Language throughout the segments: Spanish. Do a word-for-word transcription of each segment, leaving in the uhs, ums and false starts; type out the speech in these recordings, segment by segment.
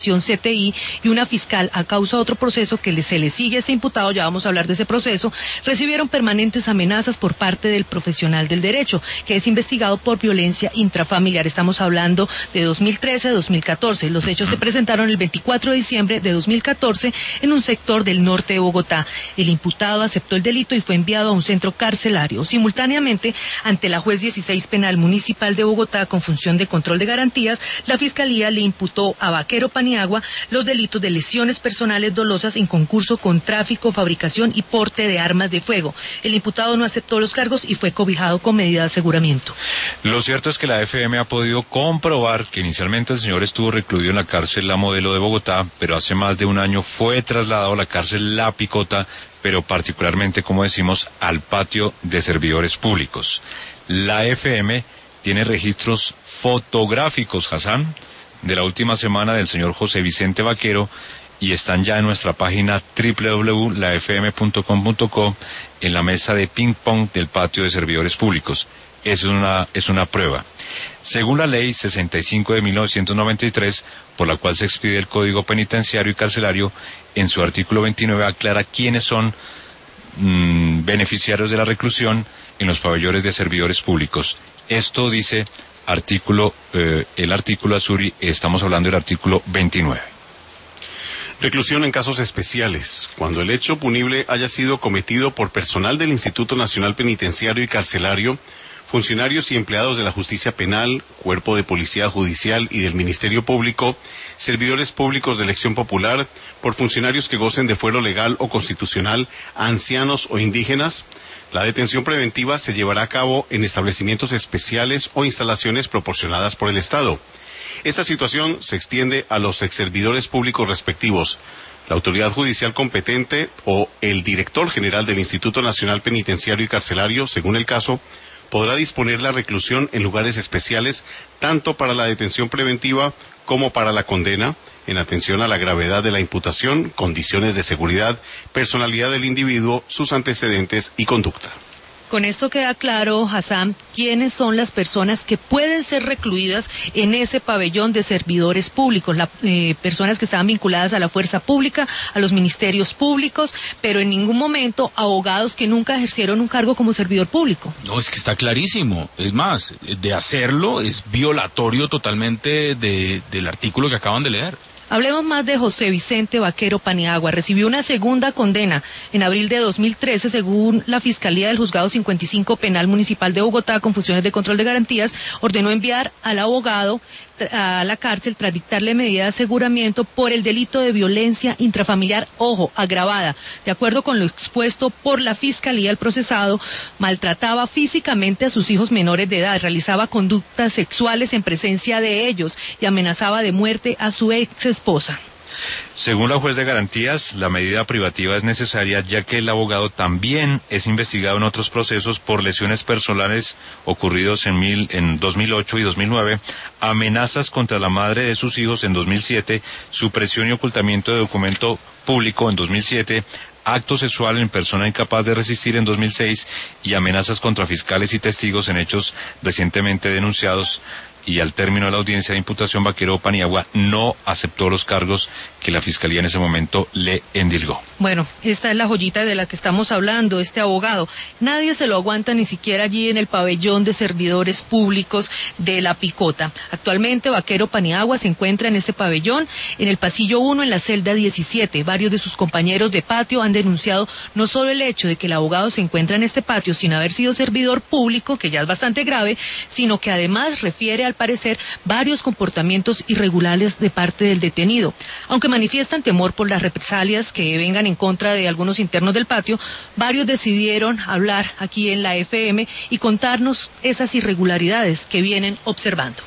C T I y una fiscal a causa de otro proceso que le, se le sigue a este imputado, ya vamos a hablar de ese proceso, recibieron permanentes amenazas por parte del profesional del derecho, que es investigado por violencia intrafamiliar. Estamos hablando de dos mil trece a dos mil catorce. Los hechos se presentaron el veinticuatro de diciembre de dos mil catorce en un sector del norte de Bogotá. El imputado aceptó el delito y fue enviado a un centro carcelario. Simultáneamente, ante la juez dieciséis penal municipal de Bogotá con función de control de garantías, la fiscalía le imputó a Vaquero Paniagua los delitos de lesiones personales dolosas en concurso con tráfico, fabricación y porte de armas de fuego. El imputado no aceptó los cargos y fue cobijado con medida de aseguramiento. Lo cierto es que la F M ha podido comprobar que inicialmente el señor estuvo recluido en la cárcel La Modelo de Bogotá, pero hace más de un año fue trasladado a la cárcel La Picota, pero particularmente, como decimos, al patio de servidores públicos. La F M tiene registros fotográficos, Hassan, de la última semana del señor José Vicente Vaquero, y están ya en nuestra página doble u doble u doble u punto la f m punto com punto co en la mesa de ping pong del patio de servidores públicos. Es una, es una prueba. Según la ley sesenta y cinco de mil novecientos noventa y tres, por la cual se expide el Código Penitenciario y Carcelario, en su artículo veintinueve aclara quiénes son mmm, beneficiarios de la reclusión en los pabellones de servidores públicos. Esto dice artículo, eh, el artículo Azuri, estamos hablando del artículo veintinueve. Reclusión en casos especiales, cuando el hecho punible haya sido cometido por personal del Instituto Nacional Penitenciario y Carcelario, funcionarios y empleados de la Justicia Penal, Cuerpo de Policía Judicial y del Ministerio Público, servidores públicos de elección popular, por funcionarios que gocen de fuero legal o constitucional, ancianos o indígenas. La detención preventiva se llevará a cabo en establecimientos especiales o instalaciones proporcionadas por el Estado. Esta situación se extiende a los exservidores públicos respectivos. La autoridad judicial competente o el director general del Instituto Nacional Penitenciario y Carcelario, según el caso, podrá disponer la reclusión en lugares especiales tanto para la detención preventiva como para la condena, en atención a la gravedad de la imputación, condiciones de seguridad, personalidad del individuo, sus antecedentes y conducta. Con esto queda claro, Hassan, quiénes son las personas que pueden ser recluidas en ese pabellón de servidores públicos, las eh, personas que estaban vinculadas a la fuerza pública, a los ministerios públicos, pero en ningún momento abogados que nunca ejercieron un cargo como servidor público. No, es que está clarísimo. Es más, de hacerlo es violatorio totalmente de, del artículo que acaban de leer. Hablemos más de José Vicente Vaquero Paniagua. Recibió una segunda condena en abril de dos mil trece, según la Fiscalía del Juzgado cincuenta y cinco Penal Municipal de Bogotá, con funciones de control de garantías, ordenó enviar al abogado a la cárcel tras dictarle medida de aseguramiento por el delito de violencia intrafamiliar, ojo, agravada. De acuerdo con lo expuesto por la Fiscalía, el procesado maltrataba físicamente a sus hijos menores de edad, realizaba conductas sexuales en presencia de ellos y amenazaba de muerte a su ex esposa. Según la juez de garantías, la medida privativa es necesaria ya que el abogado también es investigado en otros procesos por lesiones personales ocurridos en, mil, en dos mil ocho y dos mil nueve, amenazas contra la madre de sus hijos en dos mil siete, supresión y ocultamiento de documento público en dos mil siete, acto sexual en persona incapaz de resistir en dos mil seis y amenazas contra fiscales y testigos en hechos recientemente denunciados. Y al término de la audiencia de imputación, Vaquero Paniagua no aceptó los cargos que la Fiscalía en ese momento le endilgó. Bueno, esta es la joyita de la que estamos hablando, este abogado. Nadie se lo aguanta ni siquiera allí en el pabellón de servidores públicos de La Picota. Actualmente Vaquero Paniagua se encuentra en este pabellón, en el pasillo uno, en la celda diecisiete. Varios de sus compañeros de patio han denunciado no solo el hecho de que el abogado se encuentra en este patio sin haber sido servidor público, que ya es bastante grave, sino que además refiere al parecer varios comportamientos irregulares de parte del detenido. Aunque manifiestan temor por las represalias que vengan en contra de algunos internos del patio, varios decidieron hablar aquí en la F M y contarnos esas irregularidades que vienen observando.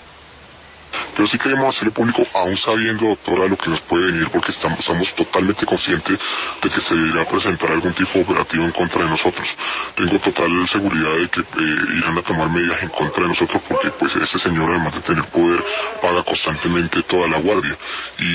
Pero sí queremos hacerlo público, aún sabiendo, doctora, lo que nos puede venir, porque estamos, estamos totalmente conscientes de que se irá a presentar algún tipo de operativo en contra de nosotros. Tengo total seguridad de que eh, irán a tomar medidas en contra de nosotros, porque pues este señor, además de tener poder, paga constantemente toda la guardia. Y,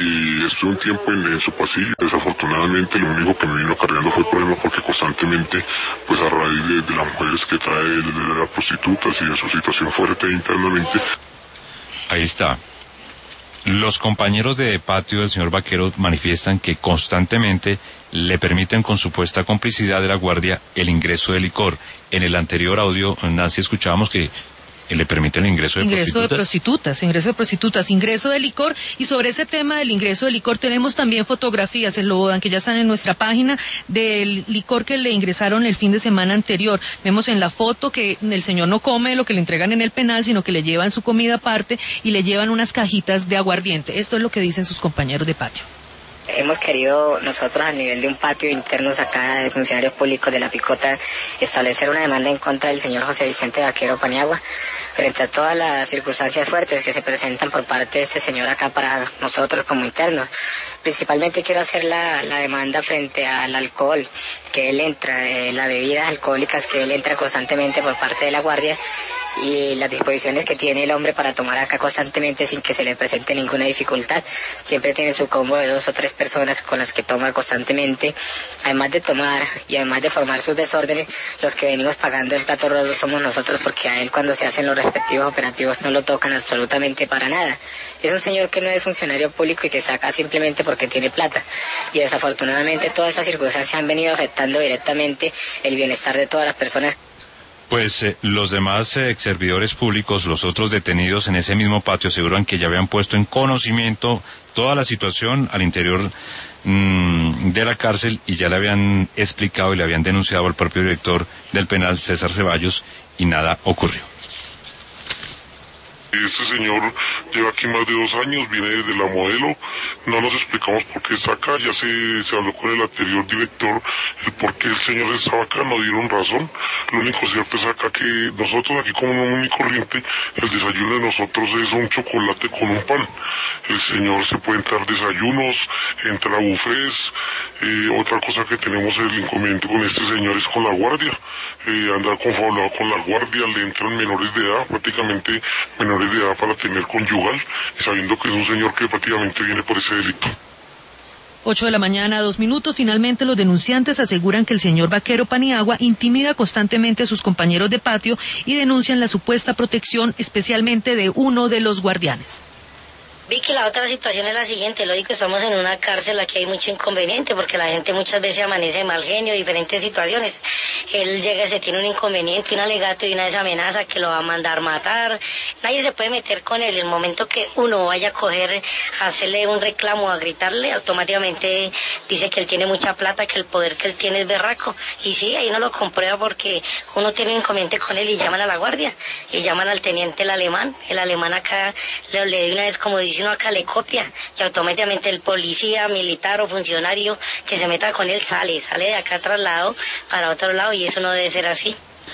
y estuve un tiempo en, en su pasillo. Desafortunadamente, lo único que me vino cargando fue problemas, porque constantemente, pues a raíz de, de las mujeres que trae, de, de las prostitutas y de su situación fuerte internamente. Ahí está. Los compañeros de patio del señor Vaquero manifiestan que constantemente le permiten con supuesta complicidad de la guardia el ingreso de licor. En el anterior audio, Nancy, escuchábamos que le permite el ingreso de ingreso prostitutas. de prostitutas, ingreso de prostitutas, ingreso de licor, y sobre ese tema del ingreso de licor tenemos también fotografías, el Lobodan, que ya están en nuestra página, del licor que le ingresaron el fin de semana anterior. Vemos en la foto que el señor no come lo que le entregan en el penal, sino que le llevan su comida aparte y le llevan unas cajitas de aguardiente. Esto es lo que dicen sus compañeros de patio. Hemos querido nosotros a nivel de un patio internos acá de funcionarios públicos de La Picota establecer una demanda en contra del señor José Vicente Vaquero Paniagua frente a todas las circunstancias fuertes que se presentan por parte de este señor acá para nosotros como internos. Principalmente quiero hacer la, la demanda frente al alcohol que él entra, eh, las bebidas alcohólicas que él entra constantemente por parte de la guardia y las disposiciones que tiene el hombre para tomar acá constantemente sin que se le presente ninguna dificultad. Siempre tiene su combo de dos o tres personas con las que toma constantemente. Además de tomar y además de formar sus desórdenes, los que venimos pagando el plato roto somos nosotros, porque a él cuando se hacen los respectivos operativos no lo tocan absolutamente para nada. Es un señor que no es funcionario público y que está acá simplemente porque tiene plata, y desafortunadamente todas esas circunstancias han venido afectando directamente el bienestar de todas las personas. Pues eh, los demás eh, ex servidores públicos, los otros detenidos en ese mismo patio, aseguran que ya habían puesto en conocimiento toda la situación al interior mmm, de la cárcel, y ya le habían explicado y le habían denunciado al propio director del penal, César Ceballos, y nada ocurrió. Este señor lleva aquí más de dos años, viene desde la Modelo, no nos explicamos por qué está acá, ya se, se habló con el anterior director, el por qué el señor estaba acá, no dieron razón. Lo único cierto es acá que nosotros aquí como muy corriente, el desayuno de nosotros es un chocolate con un pan. El señor se puede entrar desayunos, entra bufés, eh, otra cosa que tenemos el inconveniente con este señor es con la guardia, eh, andar confabulado con la guardia, le entran menores de edad, prácticamente menores de edad para tener conyugal, sabiendo que es un señor que prácticamente viene por ese delito. Ocho de la mañana, dos minutos. Finalmente, los denunciantes aseguran que el señor Vaquero Paniagua intimida constantemente a sus compañeros de patio y denuncian la supuesta protección, especialmente de uno de los guardianes. Vicky, la otra situación es la siguiente, lógico, estamos en una cárcel, aquí hay mucho inconveniente porque la gente muchas veces amanece de mal genio, diferentes situaciones. Él llega y se tiene un inconveniente, un alegato y una desamenaza que lo va a mandar matar. Nadie se puede meter con él. El momento que uno vaya a coger, a hacerle un reclamo, a gritarle, automáticamente dice que él tiene mucha plata, que el poder que él tiene es berraco. Y sí, ahí no lo comprueba porque uno tiene un inconveniente con él y llaman a la guardia, y llaman al teniente el alemán. El alemán acá le, le de una vez, como dice, uno acá le copia, y automáticamente el policía, militar o funcionario que se meta con él sale, sale de acá trasladado para otro lado, y eso no debe ser así.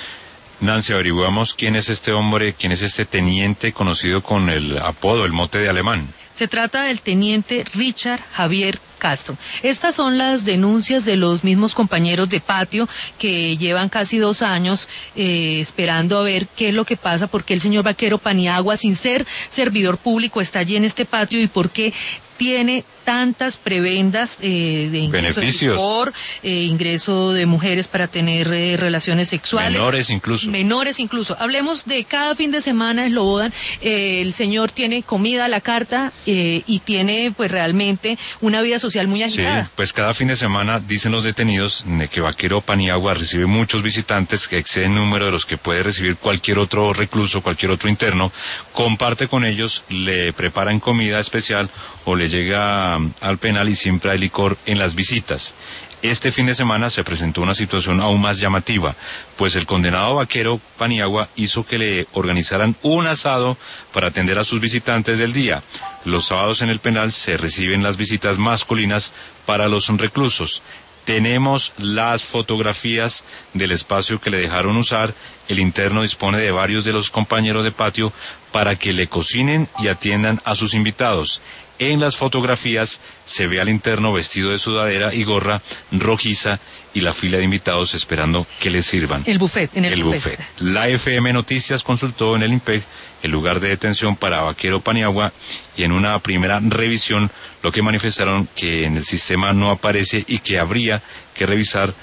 Nancy, averiguamos quién es este hombre, quién es este teniente conocido con el apodo, el mote de alemán. Se trata del teniente Richard Javier Castro. Estas son las denuncias de los mismos compañeros de patio que llevan casi dos años eh, esperando a ver qué es lo que pasa, por qué el señor Vaquero Paniagua, sin ser servidor público, está allí en este patio y por qué tiene tantas prebendas eh, de ingreso beneficios por eh, ingreso de mujeres para tener eh, relaciones sexuales, menores incluso menores incluso hablemos de cada fin de semana, Slobodan, eh, el señor tiene comida a la carta eh, y tiene pues realmente una vida social muy agitada. Sí, pues cada fin de semana dicen los detenidos que Vaquero Paniagua recibe muchos visitantes que exceden el número de los que puede recibir cualquier otro recluso, cualquier otro interno, comparte con ellos, le preparan comida especial o le llega al penal y siempre hay licor en las visitas. Este fin de semana se presentó una situación aún más llamativa, pues el condenado Vaquero Paniagua hizo que le organizaran un asado para atender a sus visitantes del día. Los sábados en el penal se reciben las visitas masculinas para los reclusos. Tenemos las fotografías del espacio que le dejaron usar. El interno dispone de varios de los compañeros de patio para que le cocinen y atiendan a sus invitados. En las fotografías se ve al interno vestido de sudadera y gorra rojiza y la fila de invitados esperando que les sirvan. El buffet, en el, el buffet. buffet. La F M Noticias consultó en el IMPEC el lugar de detención para Vaquero Paniagua y en una primera revisión lo que manifestaron que en el sistema no aparece y que habría que revisar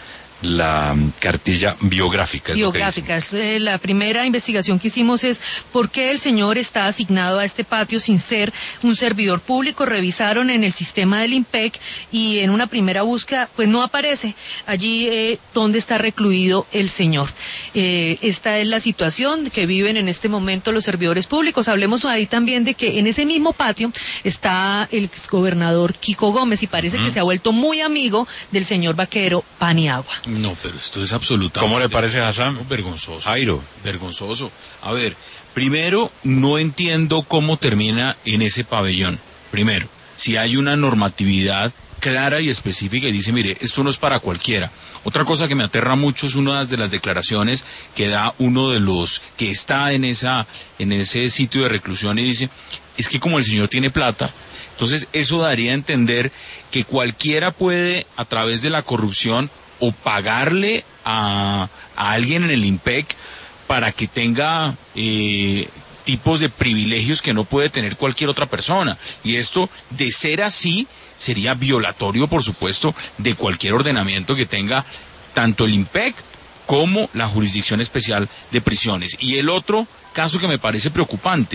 la cartilla biográfica. Biográfica. Es eh, la primera investigación que hicimos es por qué el señor está asignado a este patio sin ser un servidor público. Revisaron en el sistema del IMPEC y en una primera búsqueda pues no aparece allí eh, dónde está recluido el señor. Eh, esta es la situación que viven en este momento los servidores públicos. Hablemos ahí también de que en ese mismo patio está el exgobernador Kiko Gómez y parece mm. que se ha vuelto muy amigo del señor Vaquero Paniagua. No, pero esto es absolutamente... ¿Cómo le parece, Hassan? Vergonzoso. Airo. Vergonzoso. A ver, primero, no entiendo cómo termina en ese pabellón. Primero, si hay una normatividad clara y específica y dice, mire, esto no es para cualquiera. Otra cosa que me aterra mucho es una de las declaraciones que da uno de los que está en esa, en ese sitio de reclusión y dice, es que como el señor tiene plata, entonces eso daría a entender que cualquiera puede, a través de la corrupción, o pagarle a, a alguien en el IMPEC para que tenga eh, tipos de privilegios que no puede tener cualquier otra persona. Y esto, de ser así, sería violatorio, por supuesto, de cualquier ordenamiento que tenga tanto el IMPEC como la Jurisdicción Especial de Prisiones. Y el otro caso que me parece preocupante,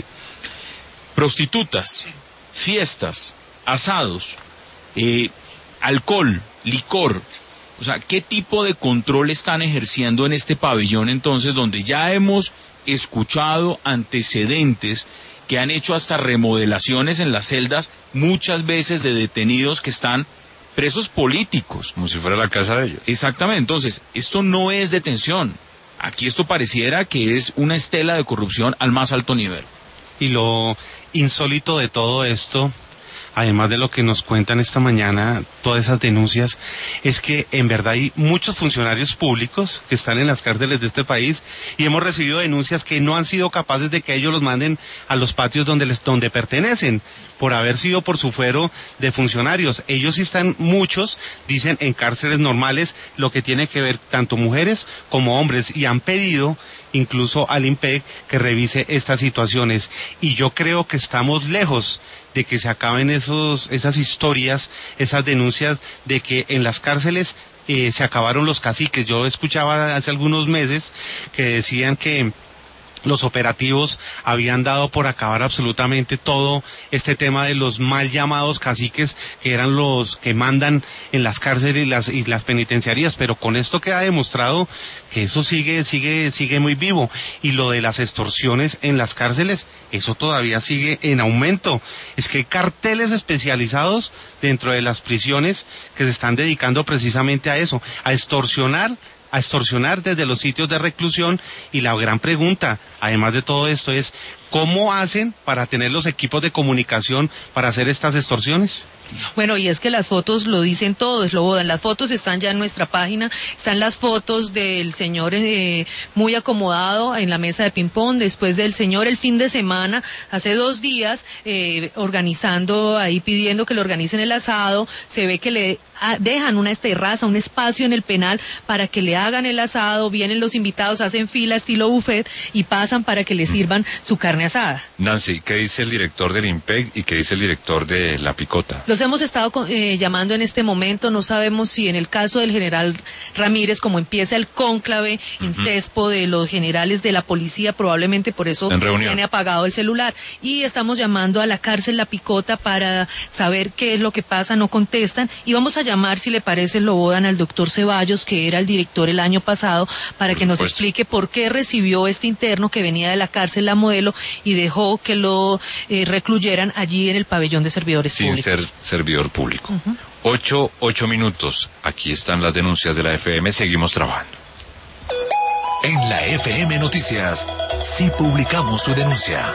prostitutas, fiestas, asados, eh, alcohol, licor. O sea, ¿qué tipo de control están ejerciendo en este pabellón entonces, donde ya hemos escuchado antecedentes que han hecho hasta remodelaciones en las celdas, muchas veces de detenidos que están presos políticos? Como si fuera la casa de ellos. Exactamente, entonces, esto no es detención. Aquí esto pareciera que es una estela de corrupción al más alto nivel. Y lo insólito de todo esto, además de lo que nos cuentan esta mañana, todas esas denuncias, es que en verdad hay muchos funcionarios públicos que están en las cárceles de este país y hemos recibido denuncias que no han sido capaces de que ellos los manden a los patios donde les donde pertenecen, por haber sido por su fuero de funcionarios. Ellos sí están, muchos, dicen, en cárceles normales, lo que tiene que ver tanto mujeres como hombres, y han pedido incluso al IMPEC que revise estas situaciones. Y yo creo que estamos lejos de que se acaben esos, esas historias, esas denuncias de que en las cárceles eh, se acabaron los caciques. Yo escuchaba hace algunos meses que decían que los operativos habían dado por acabar absolutamente todo este tema de los mal llamados caciques, que eran los que mandan en las cárceles y las, y las penitenciarías, pero con esto queda demostrado que eso sigue, sigue, sigue muy vivo. Y lo de las extorsiones en las cárceles, eso todavía sigue en aumento. Es que hay carteles especializados dentro de las prisiones que se están dedicando precisamente a eso, a extorsionar a extorsionar desde los sitios de reclusión. Y la gran pregunta, además de todo esto, es ¿cómo hacen para tener los equipos de comunicación para hacer estas extorsiones? Bueno, y es que las fotos lo dicen todo, Slobodan. Las fotos están ya en nuestra página, están las fotos del señor eh, muy acomodado en la mesa de ping-pong, después del señor el fin de semana, hace dos días, eh, organizando ahí, pidiendo que le organicen el asado. Se ve que le a, dejan una terraza, un espacio en el penal para que le hagan el asado, vienen los invitados, hacen fila estilo buffet y pasan para que le sirvan su carne asada. Nancy, ¿qué dice el director del IMPEC y qué dice el director de La Picota? Los hemos estado eh, llamando en este momento, no sabemos si en el caso del general Ramírez, como empieza el cónclave uh-huh. incespo de los generales de la policía, probablemente por eso tiene apagado el celular. Y estamos llamando a la cárcel La Picota para saber qué es lo que pasa, no contestan. Y vamos a llamar, si le parece, Slobodan, al doctor Ceballos, que era el director el año pasado, para que nos explique por qué recibió este interno que venía de la cárcel La Modelo y dejó que lo eh, recluyeran allí en el pabellón de servidores Sin públicos. Ser servidor público. Uh-huh. Ocho, ocho minutos. Aquí están las denuncias de la F M. Seguimos trabajando. En la F M Noticias, sí publicamos su denuncia.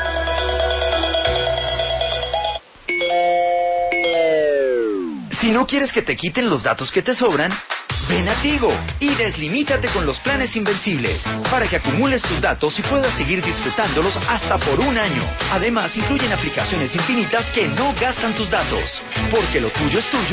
Si no quieres que te quiten los datos que te sobran, ven a Tigo y deslimítate con los planes Invencibles para que acumules tus datos y puedas seguir disfrutándolos hasta por un año. Además, incluyen aplicaciones infinitas que no gastan tus datos, porque lo tuyo es tuyo